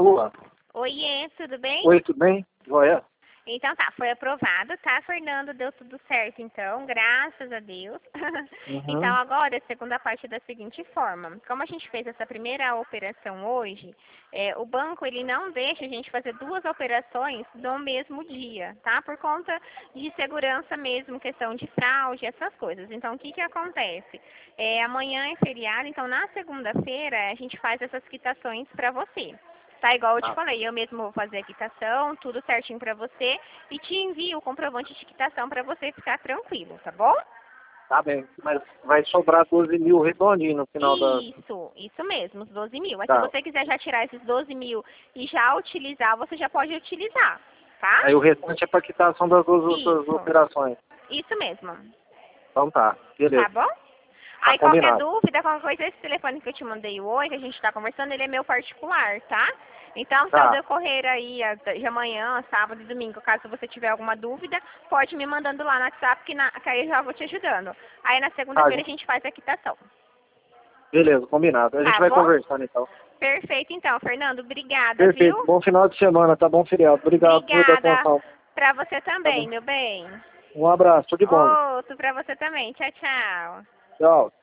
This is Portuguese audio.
Alô? Oiê, tudo bem? Oi, tudo bem? Joia? Então tá, foi aprovado, tá, Fernando? Deu tudo certo, então, graças a Deus. Então Uhum. agora, a segunda parte da seguinte forma. Como a gente fez essa primeira operação hoje, o banco ele não deixa a gente fazer duas operações no mesmo dia, tá? Por conta de segurança mesmo, questão de fraude, essas coisas. Então o que que acontece? Amanhã é feriado, então na segunda-feira a gente faz essas quitações para você. Tá, igual eu te Ah, falei, eu mesmo vou fazer a quitação, tudo certinho pra você e te envio o comprovante de quitação pra você ficar tranquilo, tá bom? tá bem. Mas vai sobrar 12 mil redondinho no final da... Isso mesmo, os 12 mil. Mas se Tá. você quiser já tirar esses 12 mil e já utilizar, você já pode utilizar, tá? Aí o restante é para quitação das duas outras Isso, operações. isso mesmo, Então tá, tá beleza. bom? Tá Aí qualquer combinado. dúvida, qualquer coisa, esse telefone que eu te mandei hoje, que a gente tá conversando, ele é meu particular, tá? Então, se ao Tá. decorrer aí de amanhã, sábado e domingo, caso você tiver alguma dúvida, pode me mandando lá no WhatsApp, que aí eu já vou te ajudando. Aí na Tá, segunda-feira a gente faz a quitação. beleza, combinado. A gente Tá vai bom? conversando então. Perfeito, então, Fernando. Obrigada, viu? Perfeito. Bom final de semana, tá bom feriado. Obrigado por toda a Obrigada atenção. pra você Tá bom. também, meu bem. Um abraço, tudo de bom. Outro pra você também. Tchau, tchau. Tchau.